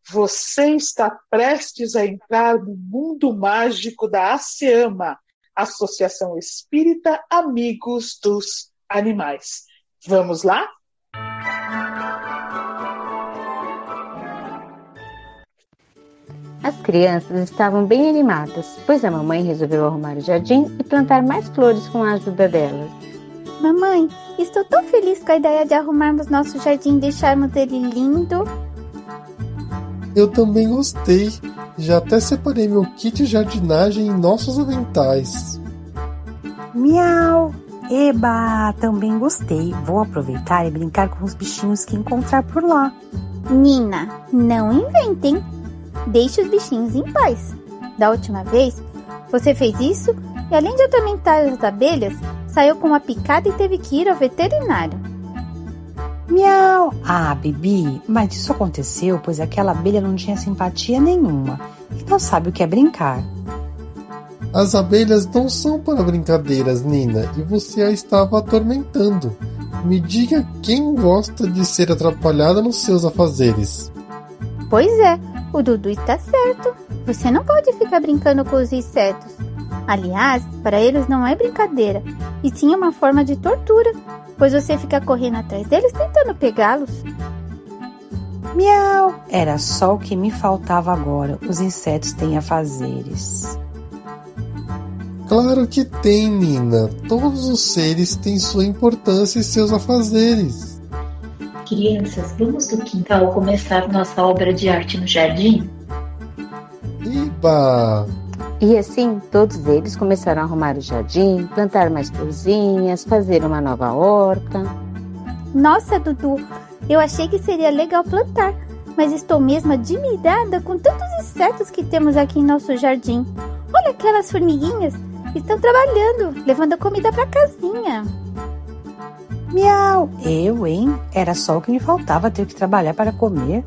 Você está prestes a entrar no mundo mágico da ASEAMA, Associação Espírita Amigos dos Animais. Vamos lá? As crianças estavam bem animadas, pois a mamãe resolveu arrumar o jardim e plantar mais flores com a ajuda delas. Mamãe, estou tão feliz com a ideia de arrumarmos nosso jardim e deixarmos ele lindo. Eu também gostei. Já até separei meu kit de jardinagem em nossos aventais. Miau! Eba! Também gostei. Vou aproveitar e brincar com os bichinhos que encontrar por lá. Nina, não inventem. Deixe os bichinhos em paz. Da última vez, você fez isso e, além de atormentar as abelhas, saiu com uma picada e teve que ir ao veterinário. Miau! Ah, Bibi, mas isso aconteceu pois aquela abelha não tinha simpatia nenhuma e não sabe o que é brincar. As abelhas não são para brincadeiras, Nina, e você a estava atormentando. Me diga quem gosta de ser atrapalhada nos seus afazeres. Pois é, o Dudu está certo. Você não pode ficar brincando com os insetos. Aliás, para eles não é brincadeira, e sim uma forma de tortura, pois você fica correndo atrás deles tentando pegá-los. Miau! Era só o que me faltava agora. Os insetos têm afazeres. Claro que tem, Nina. Todos os seres têm sua importância e seus afazeres. Crianças, vamos do quintal começar nossa obra de arte no jardim? Iba! E assim, todos eles começaram a arrumar o jardim, plantar mais florzinhas, fazer uma nova horta. Nossa, Dudu, eu achei que seria legal plantar, mas estou mesmo admirada com tantos insetos que temos aqui em nosso jardim. Olha aquelas formiguinhas, estão trabalhando, levando comida para casinha. Miau! Eu, hein? Era só o que me faltava, ter que trabalhar para comer.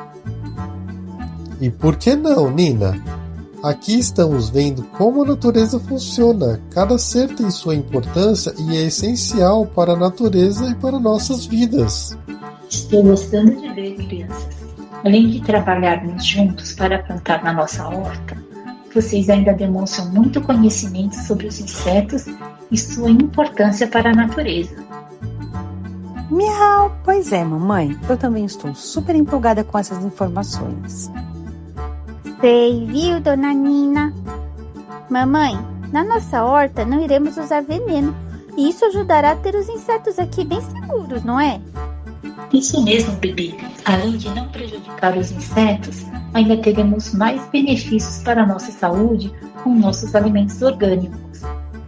E por que não, Nina? Aqui estamos vendo como a natureza funciona. Cada ser tem sua importância e é essencial para a natureza e para nossas vidas. Estou gostando de ver, crianças. Além de trabalharmos juntos para plantar na nossa horta, vocês ainda demonstram muito conhecimento sobre os insetos e sua importância para a natureza. Miau! Pois é, mamãe. Eu também estou super empolgada com essas informações. Sei, viu, dona Nina? Mamãe, na nossa horta não iremos usar veneno. E isso ajudará a ter os insetos aqui bem seguros, não é? Isso mesmo, Bibi. Além de não prejudicar os insetos, ainda teremos mais benefícios para a nossa saúde com nossos alimentos orgânicos.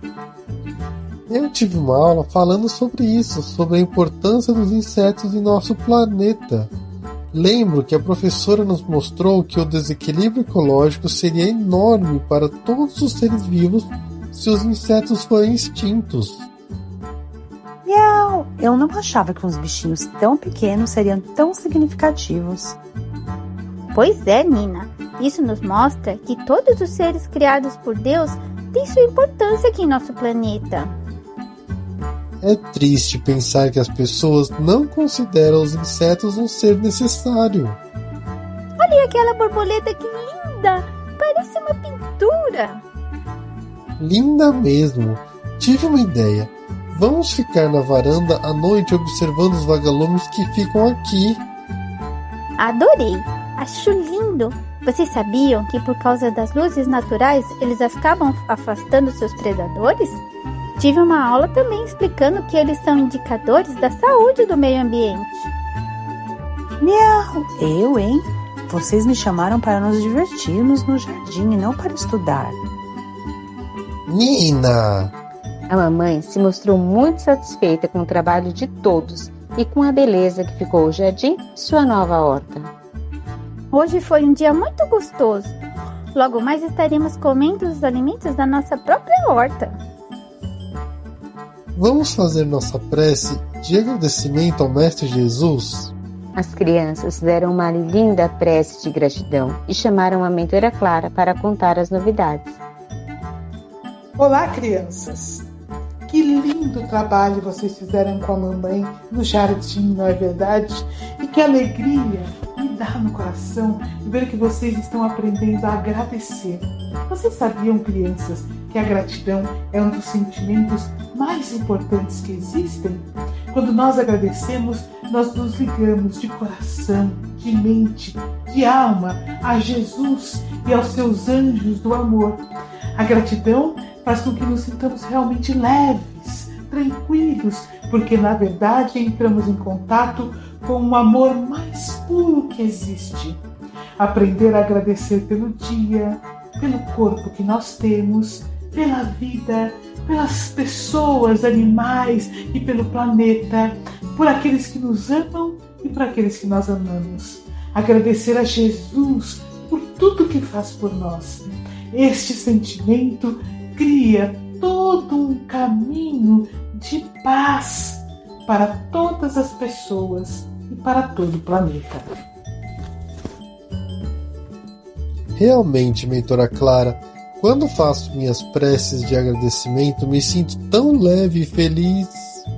Eu tive uma aula falando sobre isso, sobre a importância dos insetos em nosso planeta. Lembro que a professora nos mostrou que o desequilíbrio ecológico seria enorme para todos os seres vivos se os insetos forem extintos. Miau! Eu não achava que uns bichinhos tão pequenos seriam tão significativos. Pois é, Nina. Isso nos mostra que todos os seres criados por Deus têm sua importância aqui em nosso planeta. É triste pensar que as pessoas não consideram os insetos um ser necessário. Olha aquela borboleta que linda! Parece uma pintura. Linda mesmo. Tive uma ideia. Vamos ficar na varanda à noite observando os vagalumes que ficam aqui. Adorei! Acho lindo! Vocês sabiam que por causa das luzes naturais eles acabam afastando seus predadores? Tive uma aula também explicando que eles são indicadores da saúde do meio ambiente. Miau! Eu, hein? Vocês me chamaram para nos divertirmos no jardim e não para estudar. Nina! A mamãe se mostrou muito satisfeita com o trabalho de todos e com a beleza que ficou o jardim e sua nova horta. Hoje foi um dia muito gostoso. Logo mais estaremos comendo os alimentos da nossa própria horta. Vamos fazer nossa prece de agradecimento ao Mestre Jesus? As crianças fizeram uma linda prece de gratidão e chamaram a mentora Clara para contar as novidades. Olá, crianças! Que lindo trabalho vocês fizeram com a mamãe no jardim, não é verdade? E que alegria me dá no coração ver que vocês estão aprendendo a agradecer. Vocês sabiam, crianças, que a gratidão é um dos sentimentos mais importantes que existem? Quando nós agradecemos, nós nos ligamos de coração, de mente, de alma a Jesus e aos seus anjos do amor. A gratidão faz com que nos sintamos realmente leves, tranquilos, porque na verdade entramos em contato com o amor mais puro que existe. Aprender a agradecer pelo dia, pelo corpo que nós temos, pela vida, pelas pessoas, animais e pelo planeta, por aqueles que nos amam e por aqueles que nós amamos. Agradecer a Jesus por tudo que faz por nós. Este sentimento cria todo um caminho de paz para todas as pessoas e para todo o planeta. Realmente, mentora Clara, quando faço minhas preces de agradecimento, me sinto tão leve e feliz.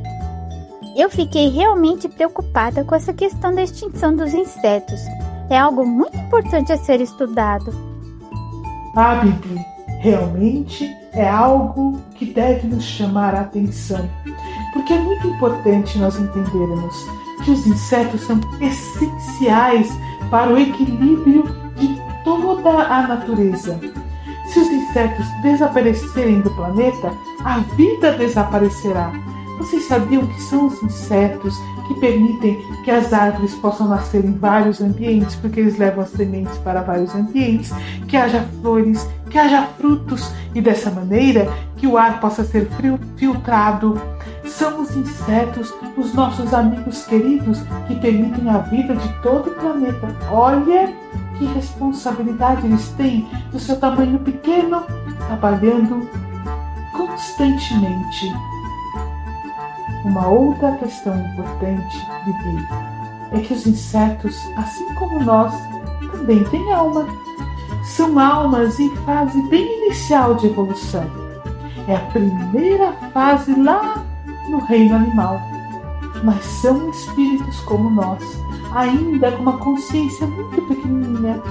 Eu fiquei realmente preocupada com essa questão da extinção dos insetos. É algo muito importante a ser estudado. Ah, Bibi, realmente é algo que deve nos chamar a atenção, porque é muito importante nós entendermos que os insetos são essenciais para o equilíbrio de toda a natureza. Se os insetos desaparecerem do planeta, a vida desaparecerá. Vocês sabiam que são os insetos que permitem que as árvores possam nascer em vários ambientes, porque eles levam as sementes para vários ambientes, que haja flores, que haja frutos e dessa maneira que o ar possa ser filtrado. São os insetos, os nossos amigos queridos, que permitem a vida de todo o planeta. Olha que responsabilidade eles têm do seu tamanho pequeno, trabalhando constantemente. Uma outra questão importante, Bibi, é que os insetos, assim como nós, também têm alma. São almas em fase bem inicial de evolução. É a primeira fase lá no reino animal. Mas são espíritos como nós, ainda com uma consciência muito pequenininha.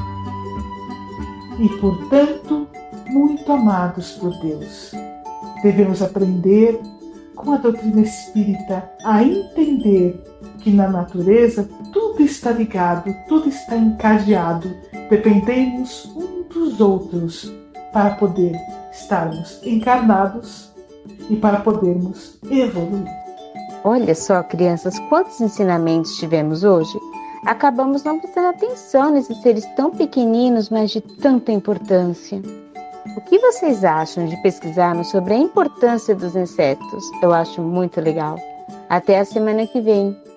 E, portanto, muito amados por Deus. Devemos aprender com a doutrina espírita a entender que na natureza tudo está ligado, tudo está encadeado. Dependemos um dos outros para poder estarmos encarnados e para podermos evoluir. Olha só, crianças, quantos ensinamentos tivemos hoje? Acabamos não prestando atenção nesses seres tão pequeninos, mas de tanta importância. O que vocês acham de pesquisarmos sobre a importância dos insetos? Eu acho muito legal. Até a semana que vem.